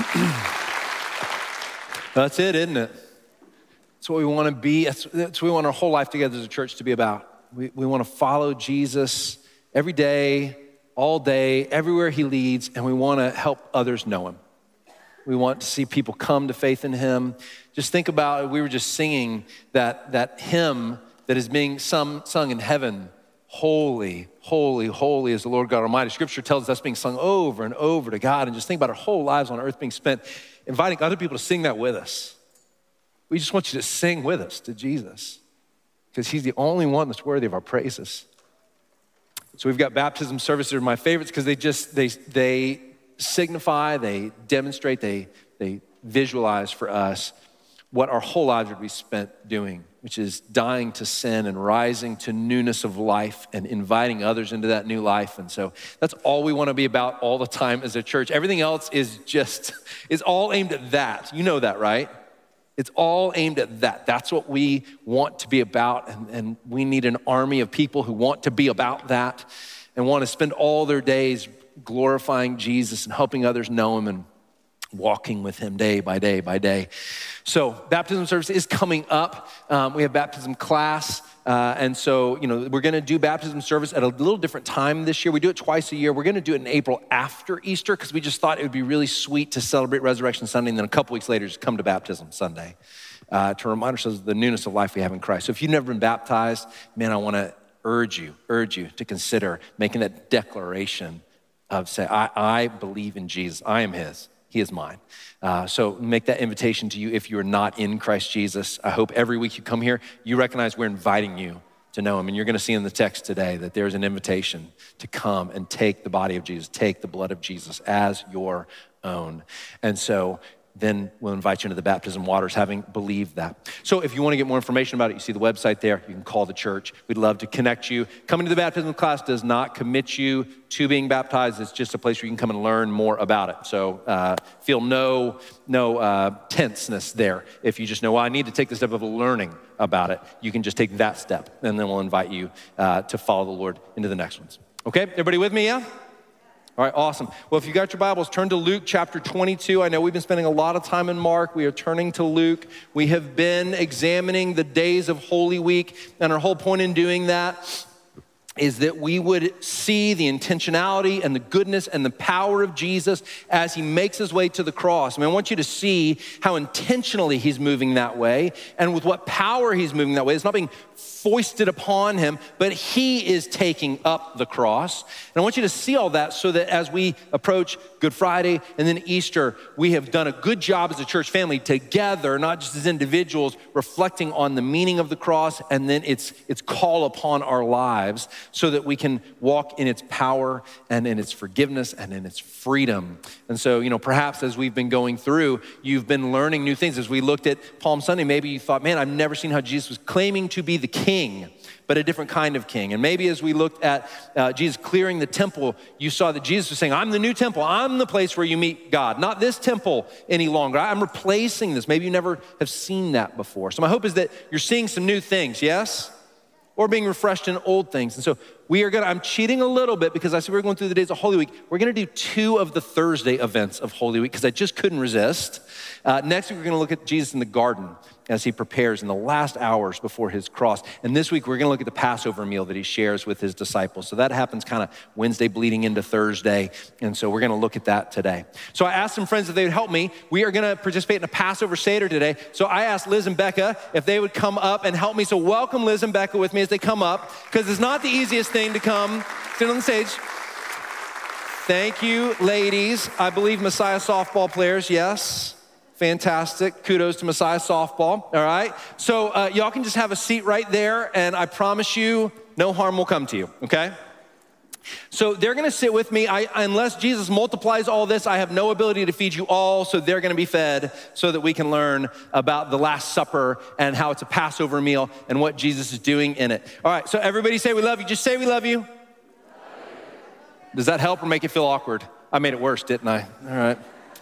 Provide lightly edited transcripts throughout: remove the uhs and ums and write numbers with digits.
That's it, isn't it? That's what we want to be. That's what we want our whole life together as a church to be about. We want to follow Jesus every day, all day, everywhere he leads, and we want to help others know him. We want to see people come to faith in him. Just think about it. We were just singing that hymn that is being sung in heaven. Holy, holy, holy is the Lord God Almighty. Scripture tells us that's being sung over and over to God. And just think about our whole lives on earth being spent inviting other people to sing that with us. We just want you to sing with us to Jesus because he's the only one that's worthy of our praises. So we've got baptism services that are my favorites because they signify, they demonstrate, they visualize for us what our whole lives would be spent doing, which is dying to sin and rising to newness of life and inviting others into that new life. And so that's all we want to be about all the time as a church. Everything else is all aimed at that. You know that, right? It's all aimed at that. That's what we want to be about. And we need an army of people who want to be about that and want to spend all their days glorifying Jesus and helping others know him and walking with him day by day by day. So baptism service is coming up. We have baptism class. And so, we're going to do baptism service at a little different time this year. We do it twice a year. We're going to do it in April after Easter because we just thought it would be really sweet to celebrate Resurrection Sunday and then a couple weeks later just come to Baptism Sunday to remind ourselves of the newness of life we have in Christ. So if you've never been baptized, man, I want to urge you to consider making that declaration of say, I believe in Jesus. I am his. He is mine. So make that invitation to you if you are not in Christ Jesus. I hope every week you come here, you recognize we're inviting you to know him. And you're going to see in the text today that there's an invitation to come and take the body of Jesus, take the blood of Jesus as your own. And so then we'll invite you into the baptism waters having believed that. So if you want to get more information about it, you see the website there. You can call the church. We'd love to connect you. Coming to the baptism class does not commit you to being baptized. It's just a place where you can come and learn more about it. So feel no tenseness there. If you just know, well, I need to take the step of learning about it, you can just take that step, and then we'll invite you to follow the Lord into the next ones. Okay, everybody with me, yeah? All right, awesome. Well, if you got your Bibles, turn to Luke chapter 22. I know we've been spending a lot of time in Mark. We are turning to Luke. We have been examining the days of Holy Week, and our whole point in doing that is that we would see the intentionality and the goodness and the power of Jesus as he makes his way to the cross. I mean, I want you to see how intentionally he's moving that way and with what power he's moving that way. It's not being foisted upon him, but he is taking up the cross. And I want you to see all that so that as we approach Good Friday and then Easter, we have done a good job as a church family together, not just as individuals, reflecting on the meaning of the cross and then its call upon our lives so that we can walk in its power and in its forgiveness and in its freedom. And so, perhaps as we've been going through, you've been learning new things. As we looked at Palm Sunday, maybe you thought, man, I've never seen how Jesus was claiming to be the king, but a different kind of king. And maybe as we looked at Jesus clearing the temple, you saw that Jesus was saying, I'm the new temple. I'm the place where you meet God, not this temple any longer. I'm replacing this. Maybe you never have seen that before. So my hope is that you're seeing some new things, yes? Or being refreshed in old things. And so I'm cheating a little bit because I said we were going through the days of Holy Week. We're gonna do 2 of the Thursday events of Holy Week because I just couldn't resist. Next week, we're gonna look at Jesus in the garden as he prepares in the last hours before his cross. And this week, we're gonna look at the Passover meal that he shares with his disciples. So that happens kind of Wednesday bleeding into Thursday. And so we're gonna look at that today. So I asked some friends if they would help me. We are gonna participate in a Passover Seder today. So I asked Liz and Becca if they would come up and help me. So welcome Liz and Becca with me as they come up, because it's not the easiest thing to come sit on the stage. Thank you, ladies. I believe Messiah softball players, yes. Fantastic. Kudos to Messiah softball. All right. So y'all can just have a seat right there, and I promise you, no harm will come to you, okay? So they're gonna sit with me. Unless Jesus multiplies all this, I have no ability to feed you all, so they're gonna be fed so that we can learn about the Last Supper and how it's a Passover meal and what Jesus is doing in it. All right, so everybody say we love you. Just say we love you. Does that help or make it feel awkward? I made it worse, didn't I? All right.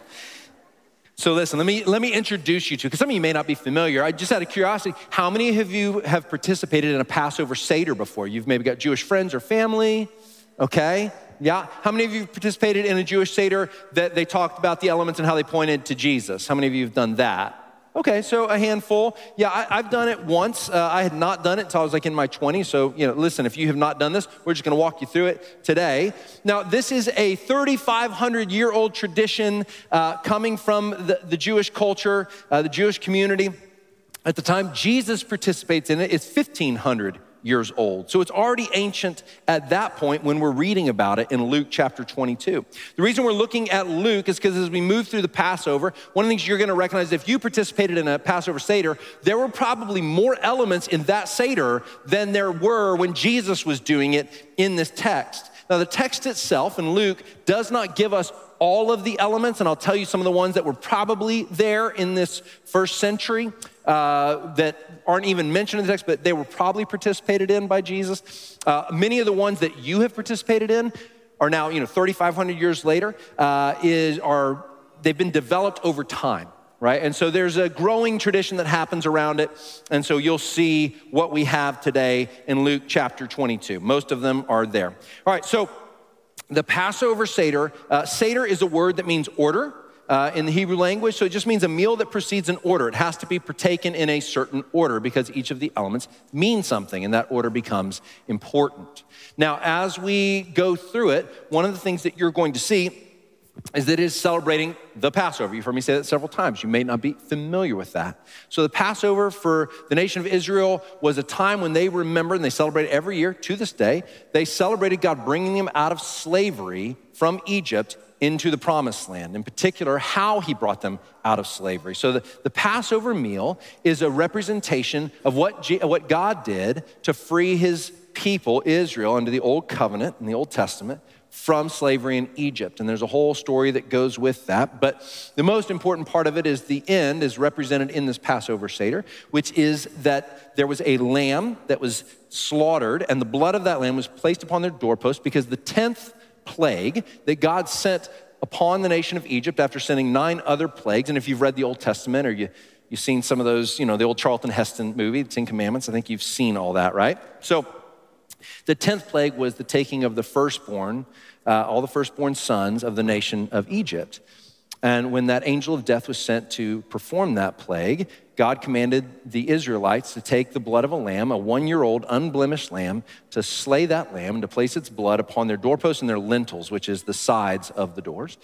So listen, let me introduce you to, because some of you may not be familiar. I just out of curiosity, how many of you have participated in a Passover Seder before? You've maybe got Jewish friends or family, okay? Yeah? How many of you participated in a Jewish Seder that they talked about the elements and how they pointed to Jesus? How many of you have done that? Okay, so a handful. Yeah, I've done it once. I had not done it until I was like in my 20s. So, listen, if you have not done this, we're just gonna walk you through it today. Now, this is a 3,500-year-old tradition coming from the Jewish culture, the Jewish community. At the time Jesus participates in it, it's 1,500 years old. So it's already ancient at that point when we're reading about it in Luke chapter 22. The reason we're looking at Luke is because as we move through the Passover, one of the things you're gonna recognize, if you participated in a Passover Seder, there were probably more elements in that Seder than there were when Jesus was doing it in this text. Now the text itself in Luke does not give us all of the elements, and I'll tell you some of the ones that were probably there in this first century that aren't even mentioned in the text, but they were probably participated in by Jesus. Many of the ones that you have participated in are now, 3,500 years later, they've been developed over time, right? And so there's a growing tradition that happens around it, and so you'll see what we have today in Luke chapter 22. Most of them are there. All right, so the Passover Seder, Seder is a word that means order in the Hebrew language, so it just means a meal that proceeds in order. It has to be partaken in a certain order because each of the elements mean something, and that order becomes important. Now, as we go through it, one of the things that you're going to see is that it is celebrating the Passover. You've heard me say that several times. You may not be familiar with that. So the Passover for the nation of Israel was a time when they remembered, and they celebrate every year to this day, they celebrated God bringing them out of slavery from Egypt into the promised land, in particular, how he brought them out of slavery. So the Passover meal is a representation of what God did to free his people, Israel, under the Old Covenant in the Old Testament, from slavery in Egypt. And there's a whole story that goes with that. But the most important part of it is the end is represented in this Passover Seder, which is that there was a lamb that was slaughtered, and the blood of that lamb was placed upon their doorpost because the 10th plague that God sent upon the nation of Egypt after sending 9 other plagues. And if you've read the Old Testament or you've seen some of those, the old Charlton Heston movie, The 10 Commandments, I think you've seen all that, right? So the 10th plague was the taking of the firstborn, all the firstborn sons of the nation of Egypt. And when that angel of death was sent to perform that plague, God commanded the Israelites to take the blood of a lamb, a 1-year-old unblemished lamb, to slay that lamb and to place its blood upon their doorposts and their lintels, which is the sides of the doors.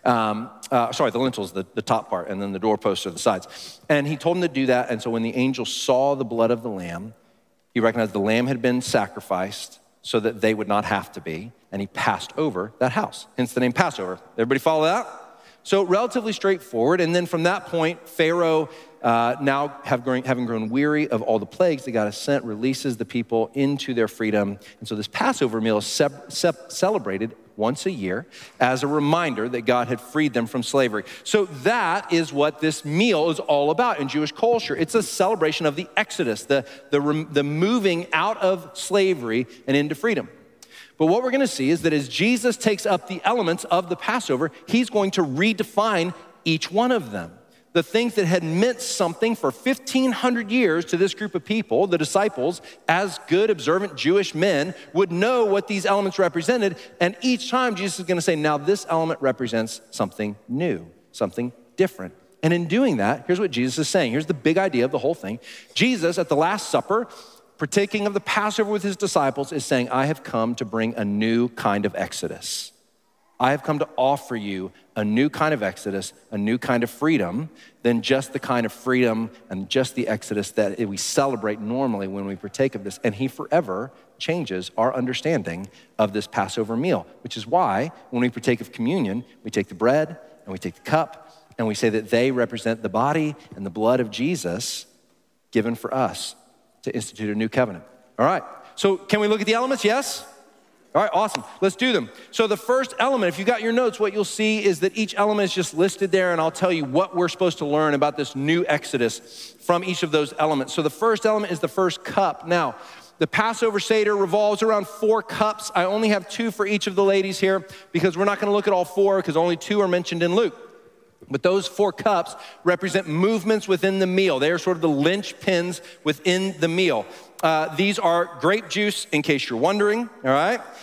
The lintels, the top part, and then the doorposts are the sides. And he told them to do that. And so when the angel saw the blood of the lamb, he recognized the lamb had been sacrificed so that they would not have to be, and he passed over that house, hence the name Passover. Everybody follow that? So relatively straightforward, and then from that point, Pharaoh, now having grown weary of all the plagues that God has sent, releases the people into their freedom. And so this Passover meal is celebrated once a year as a reminder that God had freed them from slavery. So that is what this meal is all about in Jewish culture. It's a celebration of the Exodus, the moving out of slavery and into freedom. But what we're gonna see is that as Jesus takes up the elements of the Passover, he's going to redefine each one of them. The things that had meant something for 1,500 years to this group of people, the disciples, as good, observant Jewish men, would know what these elements represented. And each time Jesus is gonna say, now this element represents something new, something different. And in doing that, here's what Jesus is saying. Here's the big idea of the whole thing. Jesus, at the Last Supper, partaking of the Passover with his disciples, is saying, I have come to bring a new kind of exodus. I have come to offer you a new kind of exodus, a new kind of freedom than just the kind of freedom and just the exodus that we celebrate normally when we partake of this. And he forever changes our understanding of this Passover meal, which is why when we partake of communion, we take the bread and we take the cup and we say that they represent the body and the blood of Jesus given for us to institute a new covenant. All right, so can we look at the elements? Yes? All right, awesome, let's do them. So the first element, if you got your notes, what you'll see is that each element is just listed there, and I'll tell you what we're supposed to learn about this new Exodus from each of those elements. So the first element is the first cup. Now, the Passover Seder revolves around 4 cups. I only have 2 for each of the ladies here because we're not gonna look at all 4 because only 2 are mentioned in Luke. But those 4 cups represent movements within the meal. They are sort of the linchpins within the meal. These are grape juice, in case you're wondering, all right?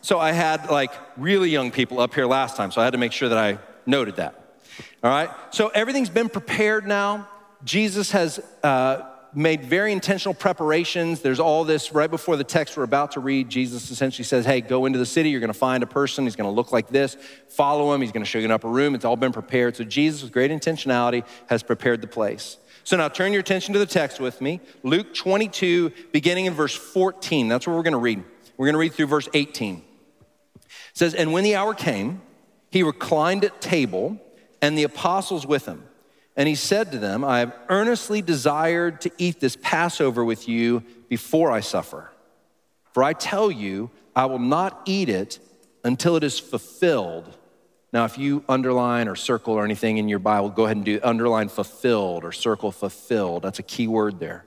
So I had like really young people up here last time, so I had to make sure that I noted that. All right, so everything's been prepared now. Jesus has made very intentional preparations. There's all this right before the text we're about to read. Jesus essentially says, hey, go into the city. You're going to find a person. He's going to look like this. Follow him. He's going to show you an upper room. It's all been prepared. So Jesus, with great intentionality, has prepared the place. So now turn your attention to the text with me. Luke 22, beginning in verse 14. That's what we're going to read. We're going to read through verse 18. It says, and when the hour came, he reclined at table and the apostles with him. And he said to them, I have earnestly desired to eat this Passover with you before I suffer. For I tell you, I will not eat it until it is fulfilled. Now, if you underline or circle or anything in your Bible, go ahead and do underline fulfilled or circle fulfilled. That's a key word there.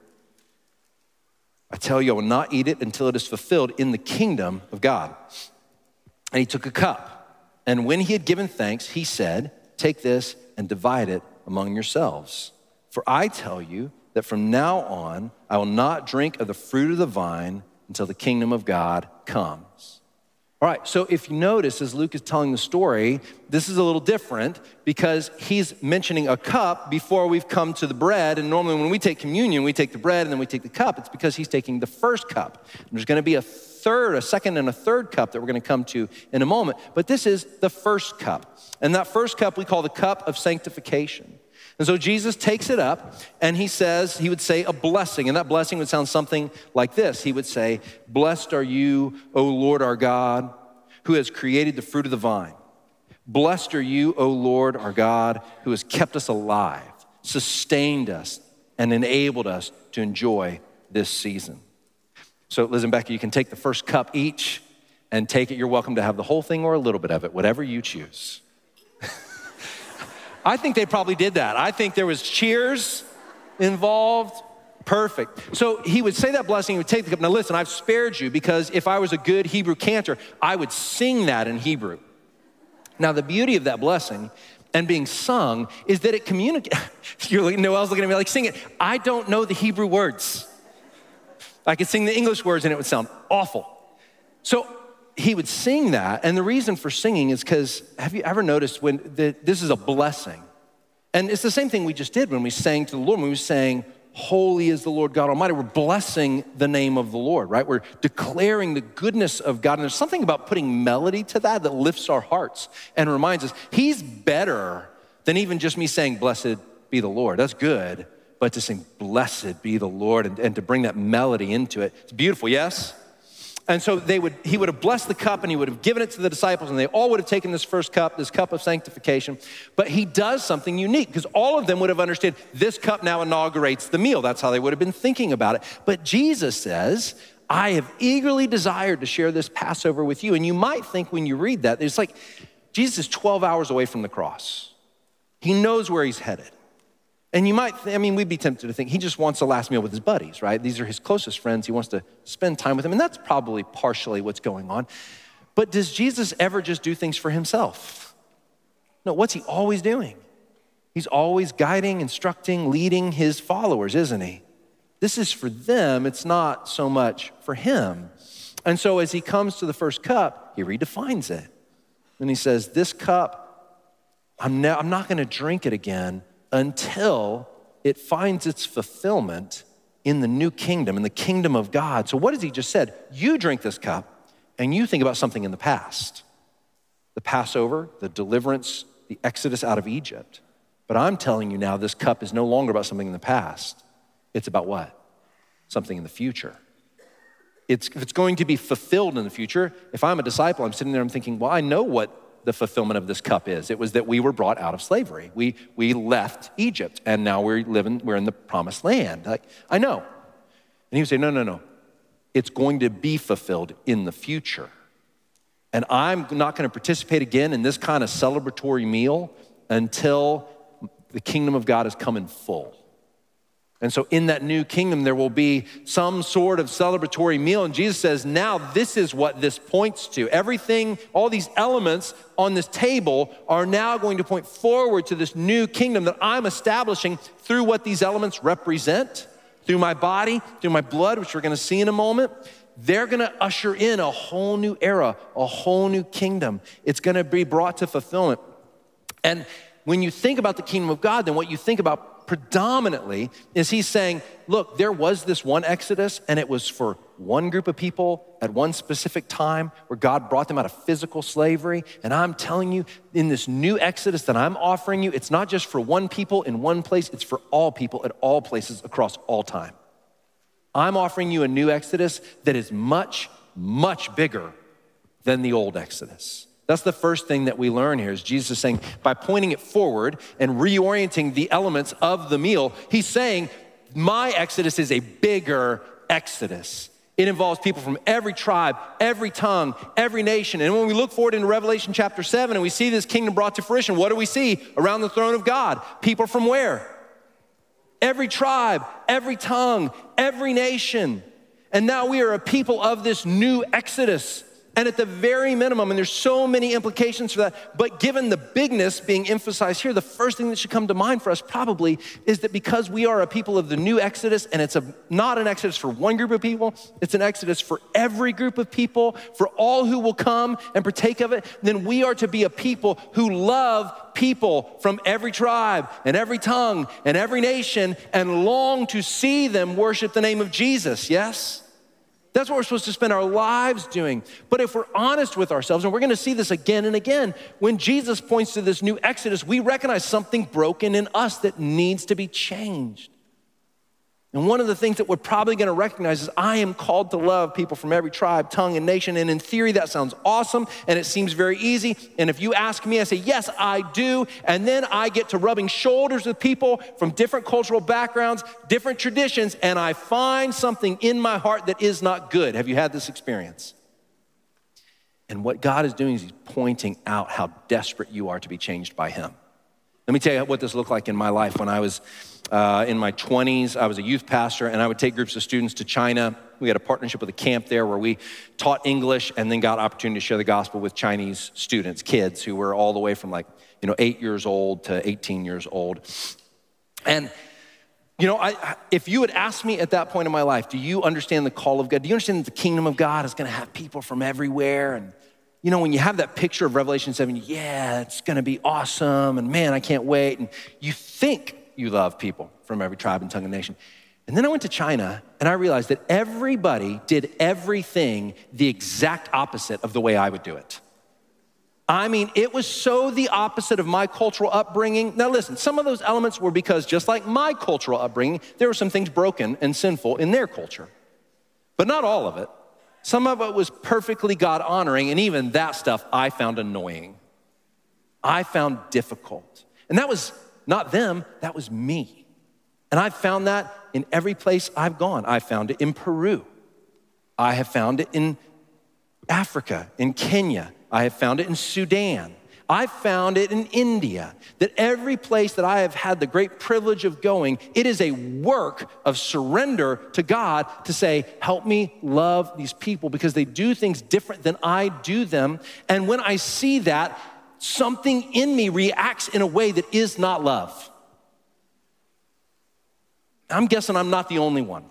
I tell you, I will not eat it until it is fulfilled in the kingdom of God. And he took a cup. And when he had given thanks, he said, take this and divide it among yourselves. For I tell you that from now on, I will not drink of the fruit of the vine until the kingdom of God comes. All right, so if you notice, as Luke is telling the story, this is a little different because he's mentioning a cup before we've come to the bread. And normally when we take communion, we take the bread and then we take the cup. It's because he's taking the first cup. And there's gonna be a second and a third cup that we're gonna come to in a moment. But this is the first cup. And that first cup we call the cup of sanctification. And so Jesus takes it up and he would say a blessing. And that blessing would sound something like this. He would say, blessed are you, O Lord our God, who has created the fruit of the vine. Blessed are you, O Lord our God, who has kept us alive, sustained us, and enabled us to enjoy this season. So Liz and Becky, you can take the first cup each and take it. You're welcome to have the whole thing or a little bit of it, whatever you choose. I think they probably did that. I think there was cheers involved. Perfect. So he would say that blessing, he would take the cup. Now listen, I've spared you because if I was a good Hebrew cantor, I would sing that in Hebrew. Now the beauty of that blessing and being sung is that it communicates. Noelle's looking at me like, sing it. I don't know the Hebrew words. I could sing the English words and it would sound awful. So he would sing that, and the reason for singing is because, have you ever noticed this is a blessing? And it's the same thing we just did when we sang to the Lord, when we sang, holy is the Lord God Almighty. We're blessing the name of the Lord, right? We're declaring the goodness of God, and there's something about putting melody to that that lifts our hearts and reminds us, he's better than even just me saying, blessed be the Lord. That's good, but to sing, blessed be the Lord, and to bring that melody into it, it's beautiful, yes? And so he would have blessed the cup and he would have given it to the disciples and they all would have taken this first cup, this cup of sanctification. But he does something unique because all of them would have understood this cup now inaugurates the meal. That's how they would have been thinking about it. But Jesus says, I have eagerly desired to share this Passover with you. And you might think when you read that, it's like Jesus is 12 hours away from the cross. He knows where he's headed. And we'd be tempted to think he just wants a last meal with his buddies, right? These are his closest friends. He wants to spend time with them. And that's probably partially what's going on. But does Jesus ever just do things for himself? No, what's he always doing? He's always guiding, instructing, leading his followers, isn't he? This is for them. It's not so much for him. And so as he comes to the first cup, he redefines it. And he says, this cup, I'm not going to drink it again until it finds its fulfillment in the new kingdom, in the kingdom of God. So what has he just said? You drink this cup and you think about something in the past. The Passover, the deliverance, the exodus out of Egypt. But I'm telling you now, this cup is no longer about something in the past. It's about what? Something in the future. If it's going to be fulfilled in the future, if I'm a disciple, I'm sitting there, I'm thinking, well, I know what the fulfillment of this cup is. It was that we were brought out of slavery. We left Egypt and now we're in the promised land. Like, I know. And he would say, no. It's going to be fulfilled in the future. And I'm not going to participate again in this kind of celebratory meal until the kingdom of God has come in full. And so in that new kingdom, there will be some sort of celebratory meal. And Jesus says, now this is what this points to. Everything, all these elements on this table are now going to point forward to this new kingdom that I'm establishing through what these elements represent, through my body, through my blood, which we're going to see in a moment. they're gonna usher in a whole new era, a whole new kingdom. It's gonna be brought to fulfillment. And when you think about the kingdom of God, then what you think about predominantly is he's saying, look, there was this one Exodus, and it was for one group of people at one specific time where God brought them out of physical slavery. And I'm telling you, in this new Exodus that I'm offering you, it's not just for one people in one place, it's for all people at all places across all time. I'm offering you a new Exodus that is much, much bigger than the old Exodus. That's the first thing that we learn here is Jesus is saying, by pointing it forward and reorienting the elements of the meal, he's saying, my Exodus is a bigger Exodus. It involves people from every tribe, every tongue, every nation. And when we look forward into Revelation chapter 7 and we see this kingdom brought to fruition, what do we see around the throne of God? People from where? Every tribe, every tongue, every nation. And now we are a people of this new Exodus. And at the very minimum, and there's so many implications for that, but given the bigness being emphasized here, the first thing that should come to mind for us probably is that because we are a people of the new Exodus, and it's not an Exodus for one group of people, it's an Exodus for every group of people, for all who will come and partake of it, then we are to be a people who love people from every tribe and every tongue and every nation and long to see them worship the name of Jesus, yes? That's what we're supposed to spend our lives doing. But if we're honest with ourselves, and we're gonna see this again and again, when Jesus points to this new Exodus, we recognize something broken in us that needs to be changed. And one of the things that we're probably gonna recognize is I am called to love people from every tribe, tongue, and nation. And in theory, that sounds awesome, and it seems very easy. And if you ask me, I say, yes, I do. And then I get to rubbing shoulders with people from different cultural backgrounds, different traditions, and I find something in my heart that is not good. Have you had this experience? And what God is doing is he's pointing out how desperate you are to be changed by him. Let me tell you what this looked like in my life. When I was in my 20s, I was a youth pastor, and I would take groups of students to China. We had a partnership with a camp there where we taught English and then got opportunity to share the gospel with Chinese students, kids who were all the way from 8 years old to 18 years old. And if you had asked me at that point in my life, do you understand the call of God? Do you understand that the kingdom of God is gonna have people from everywhere? And when you have that picture of Revelation 7, yeah, it's gonna be awesome, and man, I can't wait. And you think you love people from every tribe and tongue and nation. And then I went to China, and I realized that everybody did everything the exact opposite of the way I would do it. I mean, it was so the opposite of my cultural upbringing. Now listen, some of those elements were because just like my cultural upbringing, there were some things broken and sinful in their culture, but not all of it. Some of it was perfectly God-honoring, and even that stuff I found annoying. I found difficult. And that was not them, that was me. And I've found that in every place I've gone. I found it in Peru. I have found it in Africa, in Kenya. I have found it in Sudan. I found it in India, that every place that I have had the great privilege of going, it is a work of surrender to God to say, help me love these people because they do things different than I do them. And when I see that, something in me reacts in a way that is not love. I'm guessing I'm not the only one.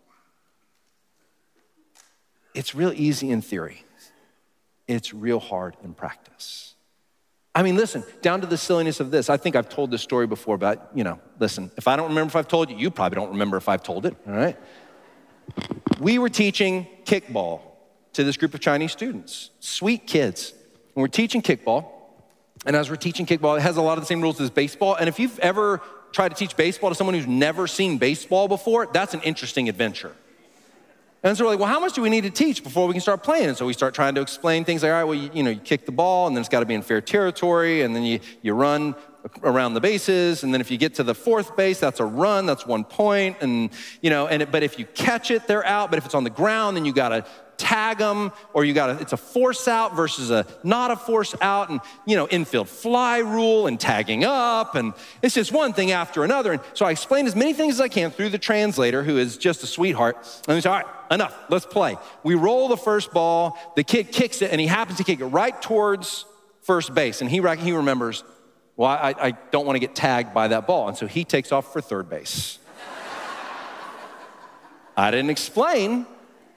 It's real easy in theory. It's real hard in practice. I mean, listen, down to the silliness of this. I think I've told this story before, but listen, if I don't remember if I've told you, you probably don't remember if I've told it, all right? We were teaching kickball to this group of Chinese students, sweet kids. And we're teaching kickball, and as we're teaching kickball, it has a lot of the same rules as baseball. And if you've ever tried to teach baseball to someone who's never seen baseball before, that's an interesting adventure. And so we're like, well, how much do we need to teach before we can start playing? And so we start trying to explain things like, all right, well, you kick the ball, and then it's got to be in fair territory, and then you run around the bases, and then if you get to the fourth base, that's a run, that's 1 point, but if you catch it, they're out. But if it's on the ground, then you got to tag them, or it's a force out versus not a force out, and infield fly rule and tagging up, and it's just one thing after another. And so I explained as many things as I can through the translator, who is just a sweetheart. And he said, all right, enough, let's play. We roll the first ball, the kid kicks it, and he happens to kick it right towards first base. And he remembers, well, I don't want to get tagged by that ball. And so he takes off for third base. I didn't explain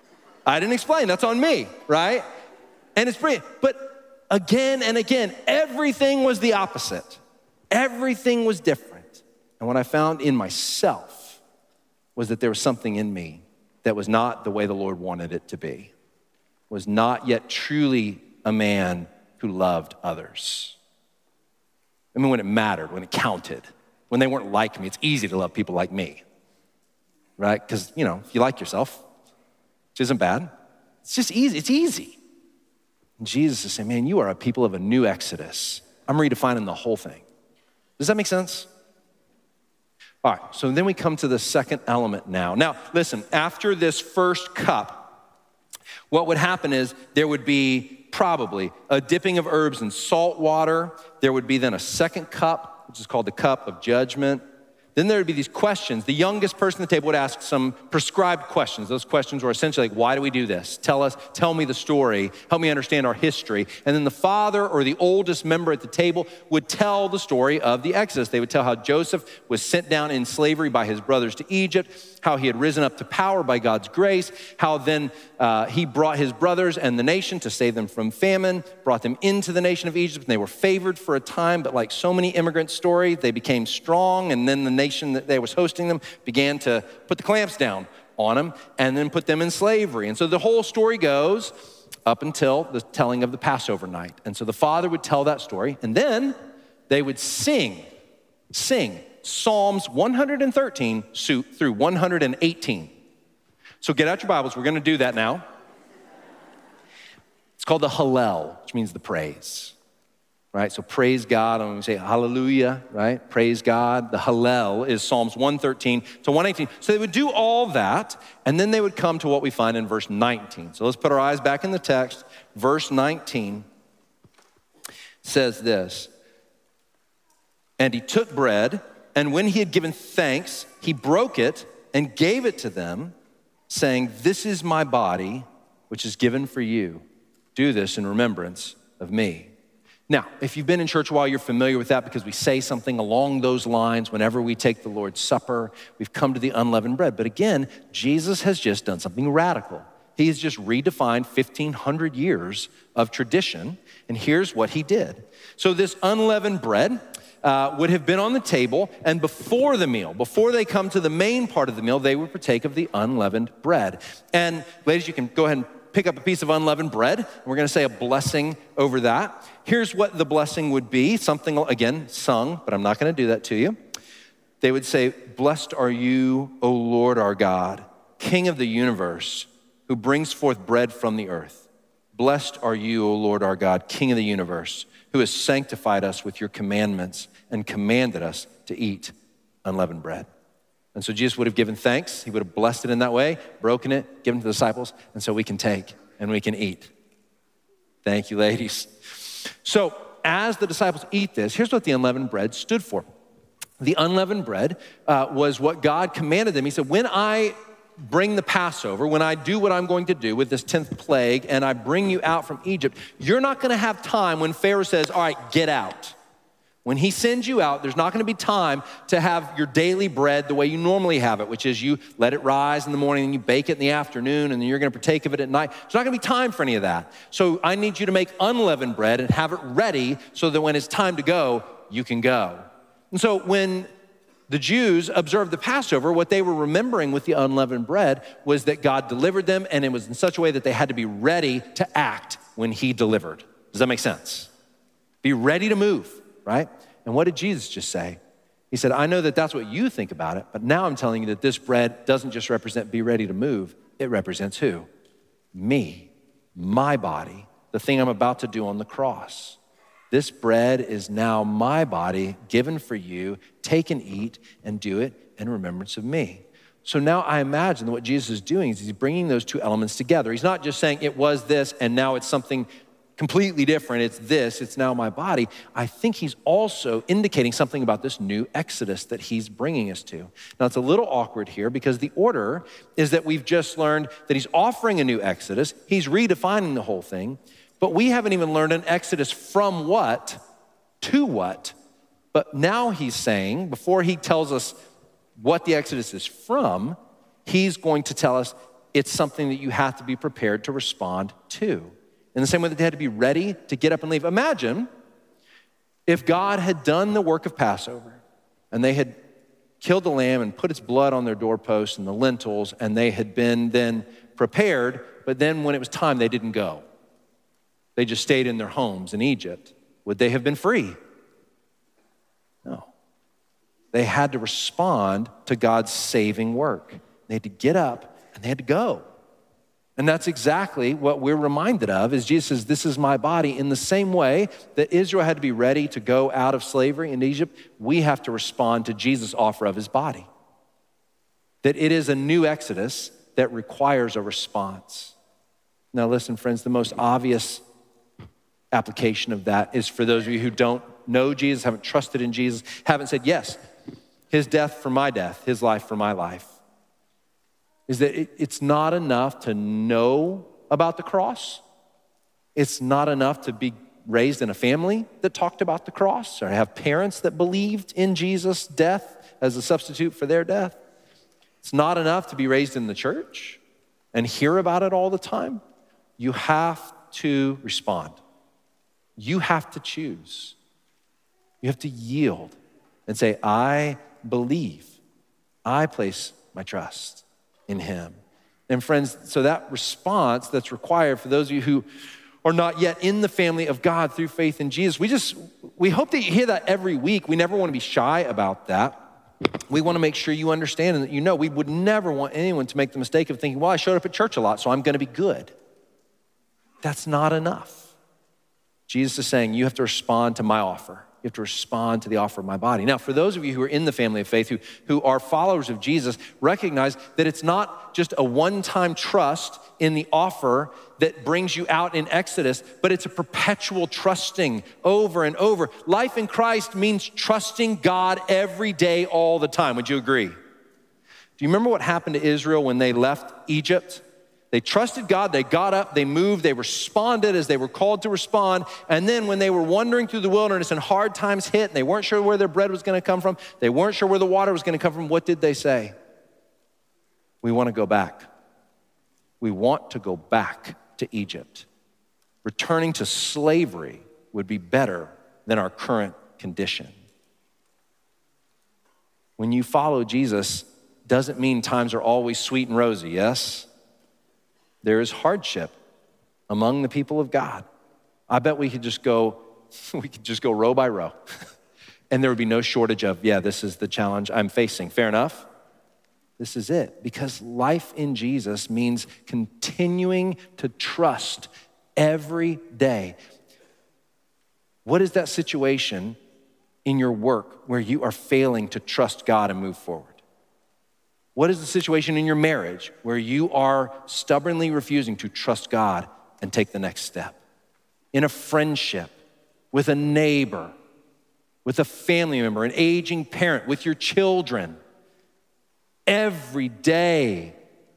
I didn't explain, that's on me, right? And it's brilliant. But again and again, everything was the opposite. Everything was different. And what I found in myself was that there was something in me that was not the way the Lord wanted it to be, was not yet truly a man who loved others. I mean, when it mattered, when it counted, when they weren't like me. It's easy to love people like me, right? Because, if you like yourself, which isn't bad, it's just easy. It's easy. And Jesus is saying, man, you are a people of a new exodus. I'm redefining the whole thing. Does that make sense? All right, so then we come to the second element now. Now, listen, after this first cup, what would happen is there would be probably a dipping of herbs in salt water. There would be then a second cup, which is called the cup of judgment. Then there would be these questions. The youngest person at the table would ask some prescribed questions. Those questions were essentially like, why do we do this? Tell me the story. Help me understand our history. And then the father or the oldest member at the table would tell the story of the Exodus. They would tell how Joseph was sent down in slavery by his brothers to Egypt, how he had risen up to power by God's grace, how then he brought his brothers and the nation to save them from famine, brought them into the nation of Egypt, and they were favored for a time, but like so many immigrant stories, they became strong, and then the nation that they was hosting them began to put the clamps down on them and then put them in slavery. And so the whole story goes up until the telling of the Passover night. And so the father would tell that story, and then they would sing Psalms 113 through 118. So get out your Bibles, we're gonna do that now. It's called the Hallel, which means the praise, right? So praise God, and we say hallelujah, right? Praise God. The Hallel is Psalms 113 to 118. So they would do all that, and then they would come to what we find in verse 19. So let's put our eyes back in the text. Verse 19 says this, and he took bread, and when he had given thanks, he broke it and gave it to them, saying, this is my body, which is given for you. Do this in remembrance of me. Now, if you've been in church a while, you're familiar with that because we say something along those lines whenever we take the Lord's Supper. We've come to the unleavened bread. But again, Jesus has just done something radical. He has just redefined 1,500 years of tradition, and here's what he did. So this unleavened bread would have been on the table, and before the meal, before they come to the main part of the meal, they would partake of the unleavened bread. And ladies, you can go ahead and pick up a piece of unleavened bread. We're gonna say a blessing over that. Here's what the blessing would be, something, again, sung, but I'm not gonna do that to you. They would say, blessed are you, O Lord our God, King of the universe, who brings forth bread from the earth. Blessed are you, O Lord our God, King of the universe, who has sanctified us with your commandments and commanded us to eat unleavened bread. And so Jesus would have given thanks. He would have blessed it in that way, broken it, given it to the disciples, and so we can take and we can eat. Thank you, ladies. So as the disciples eat this, here's what the unleavened bread stood for. The unleavened bread was what God commanded them. He said, when I bring the Passover, when I do what I'm going to do with this 10th plague and I bring you out from Egypt, you're not gonna have time when Pharaoh says, all right, get out. When he sends you out, there's not gonna be time to have your daily bread the way you normally have it, which is you let it rise in the morning and you bake it in the afternoon and then you're gonna partake of it at night. There's not gonna be time for any of that. So I need you to make unleavened bread and have it ready so that when it's time to go, you can go. And so when the Jews observed the Passover, what they were remembering with the unleavened bread was that God delivered them, and it was in such a way that they had to be ready to act when he delivered. Does that make sense? Be ready to move, right? And what did Jesus just say? He said, I know that that's what you think about it, but now I'm telling you that this bread doesn't just represent be ready to move. It represents who? Me, my body, the thing I'm about to do on the cross. This bread is now my body given for you. Take and eat and do it in remembrance of me. So now I imagine that what Jesus is doing is he's bringing those two elements together. He's not just saying it was this and now it's something completely different. It's this, it's now my body. I think he's also indicating something about this new Exodus that he's bringing us to. Now it's a little awkward here because the order is that we've just learned that he's offering a new Exodus. He's redefining the whole thing. But we haven't even learned an exodus from what to what. But now he's saying, before he tells us what the exodus is from, he's going to tell us it's something that you have to be prepared to respond to. In the same way that they had to be ready to get up and leave. Imagine if God had done the work of Passover and they had killed the lamb and put its blood on their doorposts and the lintels, and they had been then prepared, but then when it was time, they didn't go. They just stayed in their homes in Egypt. Would they have been free? No. They had to respond to God's saving work. They had to get up and they had to go. And that's exactly what we're reminded of, is Jesus says, this is my body. In the same way that Israel had to be ready to go out of slavery in Egypt, we have to respond to Jesus' offer of his body. That it is a new exodus that requires a response. Now listen, friends, the most obvious application of that is for those of you who don't know Jesus, haven't trusted in Jesus, haven't said, yes, his death for my death, his life for my life. Is that it's not enough to know about the cross. It's not enough to be raised in a family that talked about the cross or have parents that believed in Jesus' death as a substitute for their death. It's not enough to be raised in the church and hear about it all the time. You have to respond. You have to choose. You have to yield and say, I believe. I place my trust in him. And friends, so that response that's required for those of you who are not yet in the family of God through faith in Jesus, we hope that you hear that every week. We never want to be shy about that. We want to make sure you understand and that you know we would never want anyone to make the mistake of thinking, well, I showed up at church a lot, so I'm going to be good. That's not enough. Jesus is saying you have to respond to my offer. You have to respond to the offer of my body. Now, for those of you who are in the family of faith, who are followers of Jesus, recognize that it's not just a one-time trust in the offer that brings you out in Exodus, but it's a perpetual trusting over and over. Life in Christ means trusting God every day, all the time. Would you agree? Do you remember what happened to Israel when they left Egypt? They trusted God, they got up, they moved, they responded as they were called to respond. And then when they were wandering through the wilderness and hard times hit, and they weren't sure where their bread was gonna come from, they weren't sure where the water was gonna come from, what did they say? We wanna go back. We want to go back to Egypt. Returning to slavery would be better than our current condition. When you follow Jesus, doesn't mean times are always sweet and rosy, yes? There is hardship among the people of God. I bet we could just go row by row. And there would be no shortage of, this is the challenge I'm facing. Fair enough? This is it. Because life in Jesus means continuing to trust every day. What is that situation in your work where you are failing to trust God and move forward? What is the situation in your marriage where you are stubbornly refusing to trust God and take the next step? In a friendship, with a neighbor, with a family member, an aging parent, with your children. Every day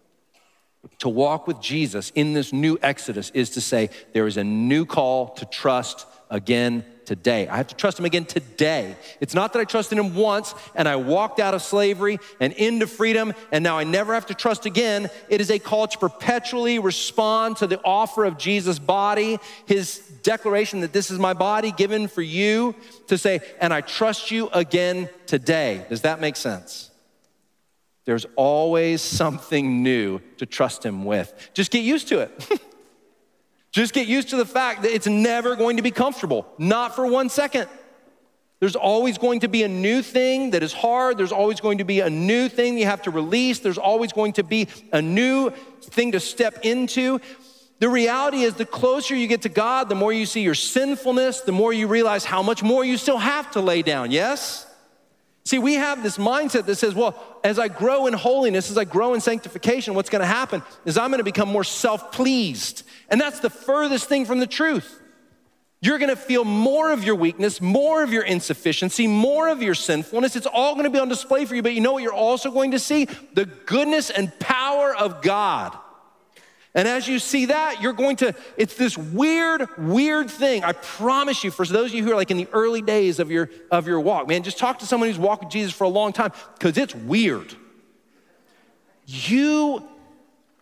to walk with Jesus in this new Exodus is to say, there is a new call to trust again today. I have to trust him again today. It's not that I trusted him once and I walked out of slavery and into freedom and now I never have to trust again. It is a call to perpetually respond to the offer of Jesus' body, his declaration that this is my body given for you, to say, and I trust you again today. Does that make sense? There's always something new to trust him with. Just get used to it. Just get used to the fact that it's never going to be comfortable, not for 1 second. There's always going to be a new thing that is hard. There's always going to be a new thing you have to release. There's always going to be a new thing to step into. The reality is the closer you get to God, the more you see your sinfulness, the more you realize how much more you still have to lay down, yes? See, we have this mindset that says, well, as I grow in holiness, as I grow in sanctification, what's gonna happen is I'm gonna become more self-pleased. And that's the furthest thing from the truth. You're gonna feel more of your weakness, more of your insufficiency, more of your sinfulness. It's all gonna be on display for you, but you know what you're also going to see? The goodness and power of God. And as you see that, it's this weird thing. I promise you, for those of you who are like in the early days of your walk, man, just talk to someone who's walked with Jesus for a long time, because it's weird. You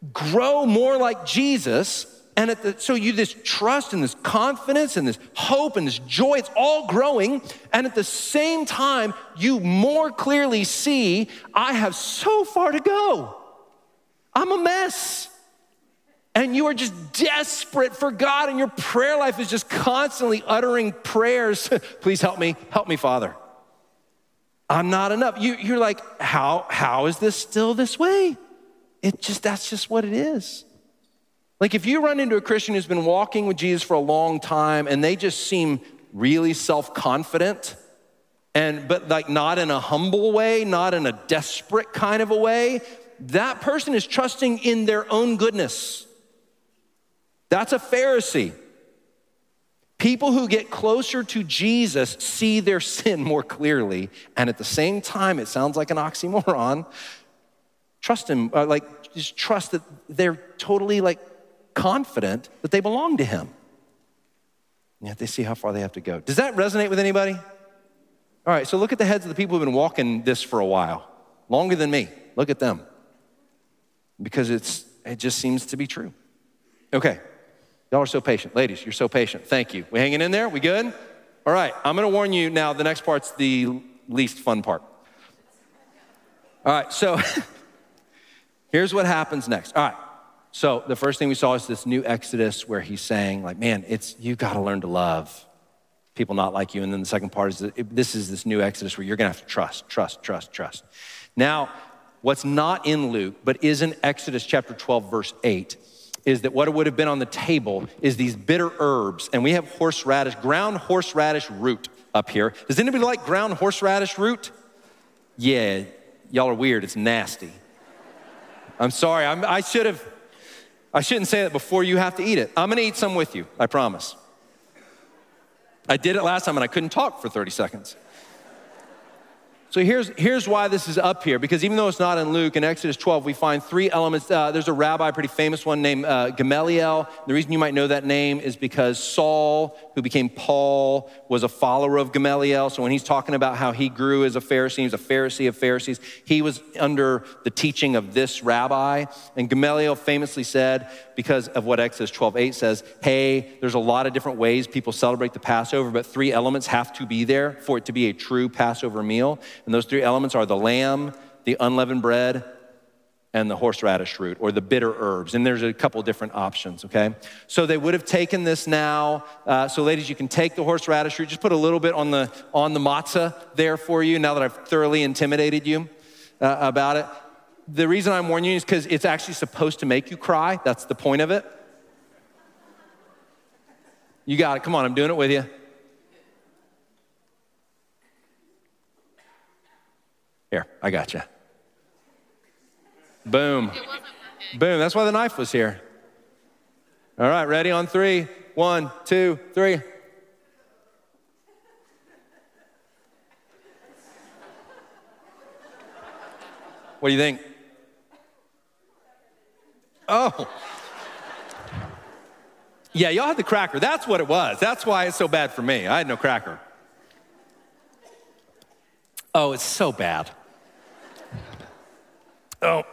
grow more like Jesus. And so you this trust and this confidence and this hope and this joy, it's all growing. And at the same time, you more clearly see, I have so far to go. I'm a mess. And you are just desperate for God, and your prayer life is just constantly uttering prayers. Please help me, Father. I'm not enough. You're like, how is this still this way? That's just what it is. Like if you run into a Christian who's been walking with Jesus for a long time and they just seem really self-confident, but like not in a humble way, not in a desperate kind of a way, that person is trusting in their own goodness. That's a Pharisee. People who get closer to Jesus see their sin more clearly, and at the same time, it sounds like an oxymoron, trust him, just trust that they're totally confident that they belong to him. And yet they see how far they have to go. Does that resonate with anybody? All right, so look at the heads of the people who've been walking this for a while, longer than me. Look at them. Because it just seems to be true. Okay. Y'all are so patient. Ladies, you're so patient. Thank you. We hanging in there? We good? All right, I'm gonna warn you now, the next part's the least fun part. All right, so here's what happens next. All right, so the first thing we saw is this new Exodus where he's saying man, you gotta learn to love people not like you. And then the second part is this new Exodus where you're gonna have to trust. Now, what's not in Luke, but is in Exodus chapter 12, verse 8, is that what would have been on the table is these bitter herbs. And we have ground horseradish root up here. Does anybody like ground horseradish root? Yeah, y'all are weird, it's nasty. I'm sorry, I shouldn't say that before you have to eat it. I'm gonna eat some with you, I promise. I did it last time and I couldn't talk for 30 seconds. So here's why this is up here, because even though it's not in Luke, in Exodus 12, we find three elements. There's a rabbi, pretty famous one named Gamaliel. The reason you might know that name is because Saul, who became Paul, was a follower of Gamaliel. So when he's talking about how he grew as a Pharisee, he was a Pharisee of Pharisees, he was under the teaching of this rabbi. And Gamaliel famously said, because of what Exodus 12:8 says, hey, there's a lot of different ways people celebrate the Passover, but three elements have to be there for it to be a true Passover meal. And those three elements are the lamb, the unleavened bread, and the horseradish root, or the bitter herbs. And there's a couple different options, okay? So they would have taken this now. So ladies, you can take the horseradish root, just put a little bit on the matzah there for you, now that I've thoroughly intimidated you about it. The reason I'm warning you is because it's actually supposed to make you cry. That's the point of it. You got it, come on, I'm doing it with you. Here, I got you. Boom. Boom, that's why the knife was here. All right, ready on 3. 1, 2, 3. What do you think? Oh. Yeah, y'all had the cracker. That's what it was. That's why it's so bad for me. I had no cracker. Oh, it's so bad. Oh.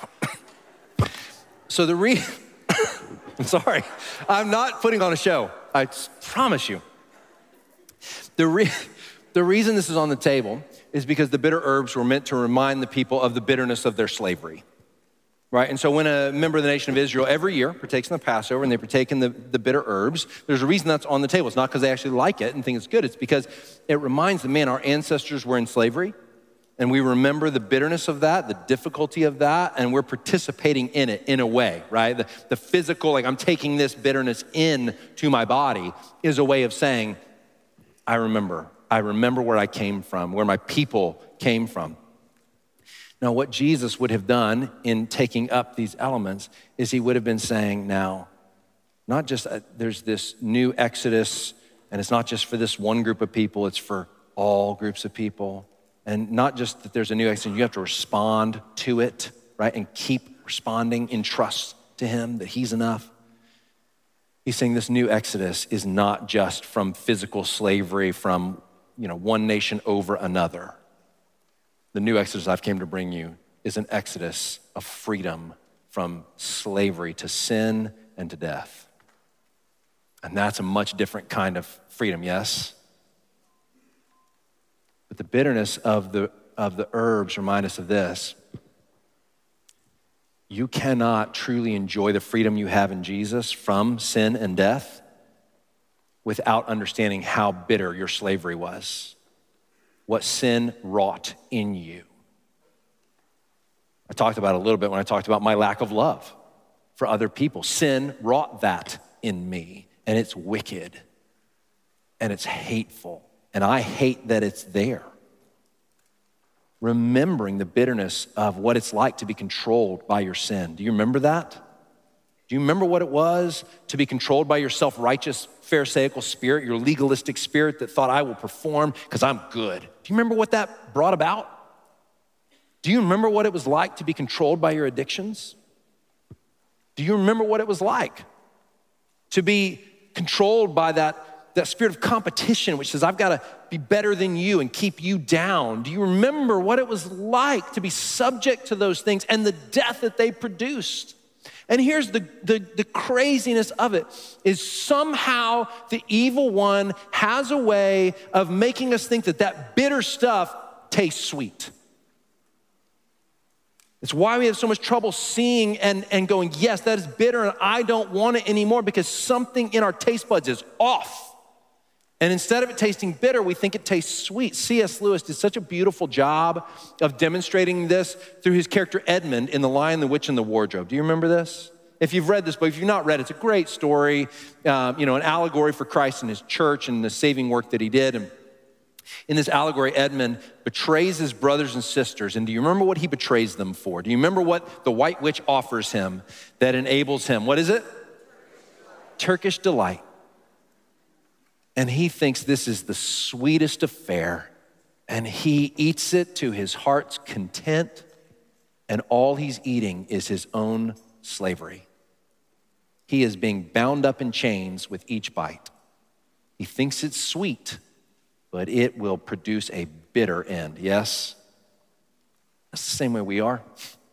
So I'm sorry. I'm not putting on a show. I promise you. The reason this is on the table is because the bitter herbs were meant to remind the people of the bitterness of their slavery, right? And so when a member of the nation of Israel every year partakes in the Passover and they partake in the bitter herbs, there's a reason that's on the table. It's not because they actually like it and think it's good. It's because it reminds them, man, our ancestors were in slavery. And we remember the bitterness of that, the difficulty of that, and we're participating in it in a way, right? The physical, I'm taking this bitterness in to my body is a way of saying, I remember where I came from, where my people came from. Now, what Jesus would have done in taking up these elements is he would have been saying, now, not just there's this new Exodus, and it's not just for this one group of people, it's for all groups of people. And not just that there's a new Exodus, you have to respond to it, right? And keep responding in trust to him that he's enough. He's saying this new Exodus is not just from physical slavery from, one nation over another. The new Exodus I've came to bring you is an exodus of freedom from slavery to sin and to death. And that's a much different kind of freedom, yes? But the bitterness of the herbs remind us of this. You cannot truly enjoy the freedom you have in Jesus from sin and death without understanding how bitter your slavery was, what sin wrought in you. I talked about it a little bit when I talked about my lack of love for other people. Sin wrought that in me, and it's wicked, and it's hateful, and I hate that it's there. Remembering the bitterness of what it's like to be controlled by your sin. Do you remember that? Do you remember what it was to be controlled by your self-righteous, pharisaical spirit, your legalistic spirit that thought I will perform because I'm good? Do you remember what that brought about? Do you remember what it was like to be controlled by your addictions? Do you remember what it was like to be controlled by that spirit of competition, which says, I've got to be better than you and keep you down? Do you remember what it was like to be subject to those things and the death that they produced? And here's the craziness of it, is somehow the evil one has a way of making us think that bitter stuff tastes sweet. It's why we have so much trouble seeing and going, yes, that is bitter and I don't want it anymore, because something in our taste buds is off. And instead of it tasting bitter, we think it tastes sweet. C.S. Lewis did such a beautiful job of demonstrating this through his character Edmund in The Lion, the Witch, and the Wardrobe. Do you remember this? If you've read this book, if you've not read it, it's a great story, an allegory for Christ and his church and the saving work that he did. And in this allegory, Edmund betrays his brothers and sisters. And do you remember what he betrays them for? Do you remember what the white witch offers him that enables him? What is it? Turkish delight. And he thinks this is the sweetest affair, and he eats it to his heart's content, and all he's eating is his own slavery. He is being bound up in chains with each bite. He thinks it's sweet, but it will produce a bitter end, yes? That's the same way we are.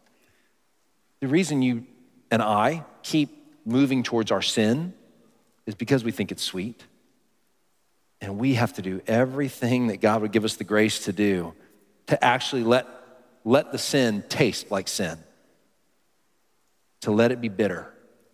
The reason you and I keep moving towards our sin is because we think it's sweet. And we have to do everything that God would give us the grace to do to actually let the sin taste like sin, to let it be bitter,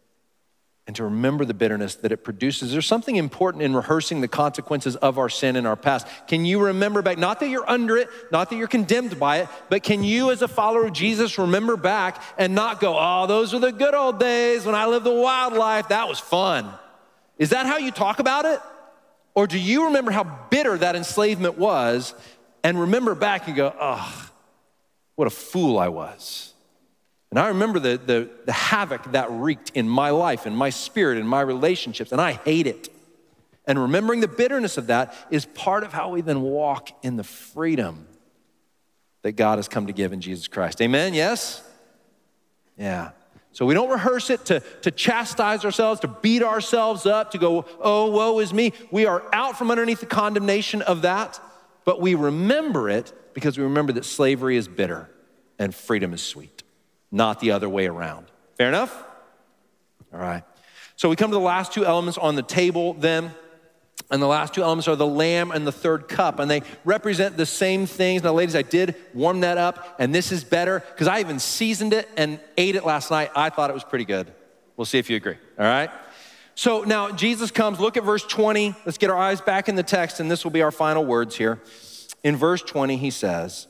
and to remember the bitterness that it produces. There's something important in rehearsing the consequences of our sin in our past. Can you remember back, not that you're under it, not that you're condemned by it, but can you as a follower of Jesus remember back and not go, oh, those are the good old days when I lived the wild life, that was fun. Is that how you talk about it? Or do you remember how bitter that enslavement was and remember back and go, oh, what a fool I was. And I remember the havoc that wreaked in my life, in my spirit, in my relationships, and I hate it. And remembering the bitterness of that is part of how we then walk in the freedom that God has come to give in Jesus Christ. Amen, yes? Yeah. So we don't rehearse it to chastise ourselves, to beat ourselves up, to go, oh, woe is me. We are out from underneath the condemnation of that, but we remember it because we remember that slavery is bitter and freedom is sweet, not the other way around. Fair enough? All right. So we come to the last two elements on the table then. And the last two elements are the lamb and the third cup. And they represent the same things. Now, ladies, I did warm that up. And this is better because I even seasoned it and ate it last night. I thought it was pretty good. We'll see if you agree. All right? So now Jesus comes. Look at verse 20. Let's get our eyes back in the text. And this will be our final words here. In verse 20, he says,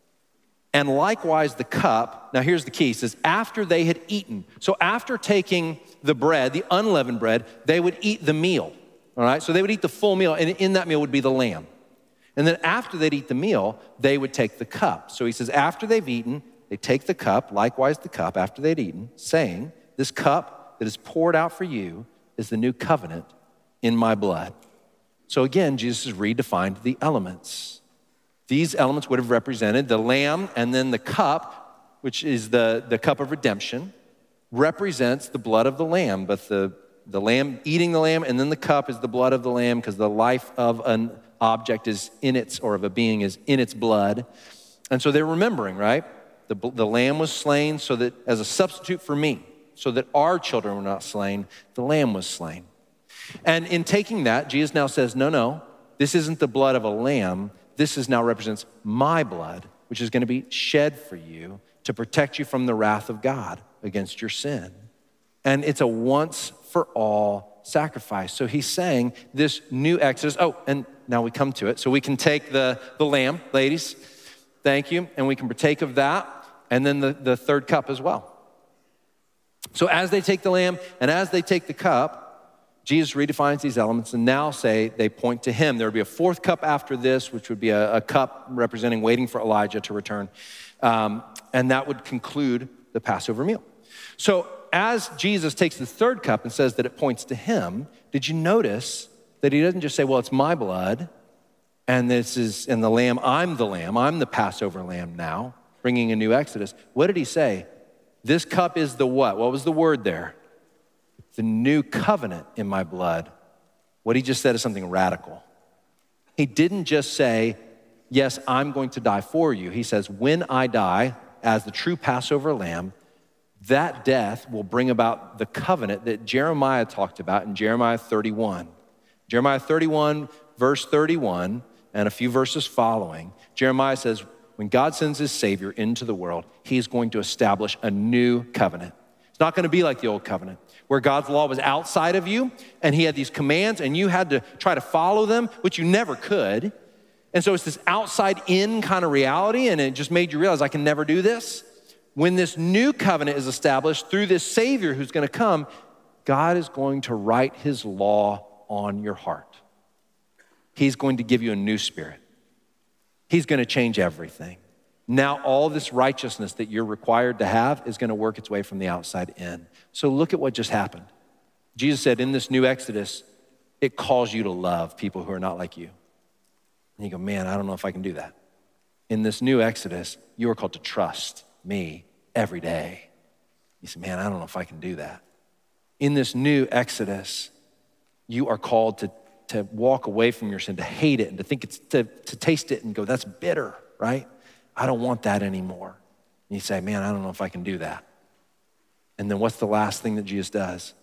and likewise the cup. Now, here's the key. He says, after they had eaten. So after taking the bread, the unleavened bread, they would eat the meal. All right, so they would eat the full meal, and in that meal would be the lamb. And then after they'd eat the meal, they would take the cup. So he says, after they've eaten, they take the cup, likewise the cup, after they'd eaten, saying, this cup that is poured out for you is the new covenant in my blood. So again, Jesus has redefined the elements. These elements would have represented the lamb, and then the cup, which is the cup of redemption, represents the blood of the lamb, but the lamb, eating the lamb, and then the cup is the blood of the lamb because the life of an object is in its, or of a being is in its blood. And so they're remembering, right? The lamb was slain so that as a substitute for me, so that our children were not slain, the lamb was slain. And in taking that, Jesus now says, no, this isn't the blood of a lamb. This now represents my blood, which is going to be shed for you to protect you from the wrath of God against your sin. And it's a once for all sacrifice. So he's saying this new Exodus, and now we come to it. So we can take the lamb, ladies, thank you, and we can partake of that, and then the third cup as well. So as they take the lamb and as they take the cup, Jesus redefines these elements and now they point to him. There would be a fourth cup after this, which would be a cup representing waiting for Elijah to return. And that would conclude the Passover meal. So as Jesus takes the third cup and says that it points to him, did you notice that he doesn't just say, well, it's my blood, and the lamb, I'm the Passover lamb now, bringing a new Exodus. What did he say? This cup is the what? What was the word there? The new covenant in my blood. What he just said is something radical. He didn't just say, yes, I'm going to die for you. He says, when I die as the true Passover lamb, that death will bring about the covenant that Jeremiah talked about in Jeremiah 31. Jeremiah 31, verse 31, and a few verses following, Jeremiah says, when God sends his Savior into the world, he's going to establish a new covenant. It's not going to be like the old covenant, where God's law was outside of you, and he had these commands, and you had to try to follow them, which you never could. And so it's this outside-in kind of reality, and it just made you realize, I can never do this. When this new covenant is established through this Savior who's going to come, God is going to write his law on your heart. He's going to give you a new spirit. He's going to change everything. Now all this righteousness that you're required to have is going to work its way from the outside in. So look at what just happened. Jesus said in this new Exodus, it calls you to love people who are not like you. And you go, man, I don't know if I can do that. In this new Exodus, you are called to trust me every day. You say, man, I don't know if I can do that. In this new Exodus, you are called to walk away from your sin, to hate it and to think it's, to taste it and go, that's bitter, right? I don't want that anymore. And you say, man, I don't know if I can do that. And then what's the last thing that Jesus does?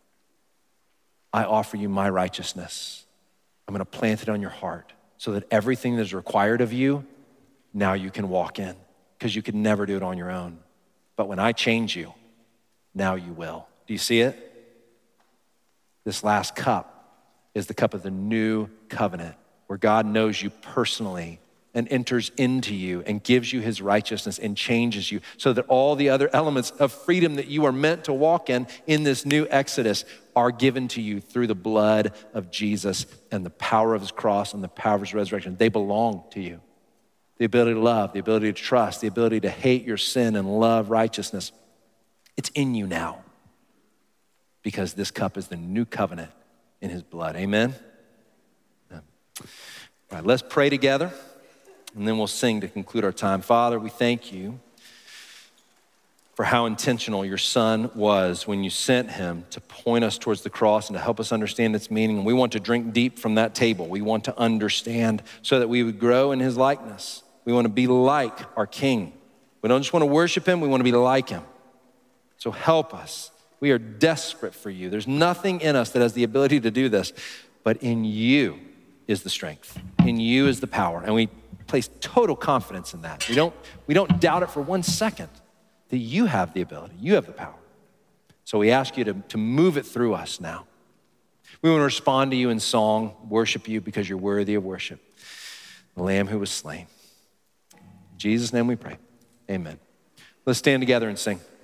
I offer you my righteousness. I'm going to plant it on your heart so that everything that is required of you, now you can walk in, because you could never do it on your own. But when I change you, now you will. Do you see it? This last cup is the cup of the new covenant, where God knows you personally and enters into you and gives you his righteousness and changes you so that all the other elements of freedom that you are meant to walk in this new Exodus are given to you through the blood of Jesus and the power of his cross and the power of his resurrection. They belong to you. The ability to love, the ability to trust, the ability to hate your sin and love righteousness. It's in you now, because this cup is the new covenant in his blood. Amen? All right, let's pray together, and then we'll sing to conclude our time. Father, we thank you for how intentional your son was when you sent him to point us towards the cross and to help us understand its meaning. And we want to drink deep from that table. We want to understand so that we would grow in his likeness. We want to be like our King. We don't just want to worship him, we want to be like him. So help us. We are desperate for you. There's nothing in us that has the ability to do this, but in you is the strength. In you is the power. And we place total confidence in that. We don't doubt it for 1 second that you have the ability, you have the power. So we ask you to move it through us now. We want to respond to you in song, worship you because you're worthy of worship. The Lamb who was slain. In Jesus' name we pray. Amen. Let's stand together and sing.